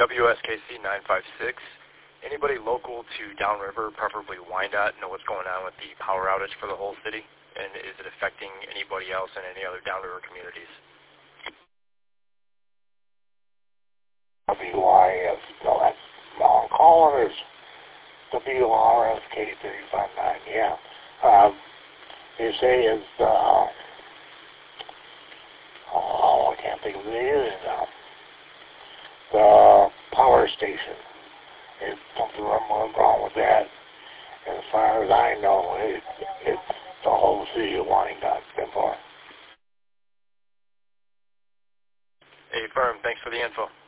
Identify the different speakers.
Speaker 1: WSKC 956. Anybody local to downriver, preferably Wyandotte, know what's going on with the power outage for the whole city? And is it affecting anybody else in any other downriver communities?
Speaker 2: WIS, no, that's long caller is WRSK 359, yeah. You say it's, I can't think of the name now. The power station. It's something wrong with that. And as far as I know, it's the whole city of Wyandotte so far.
Speaker 1: Hey, firm, thanks for the info.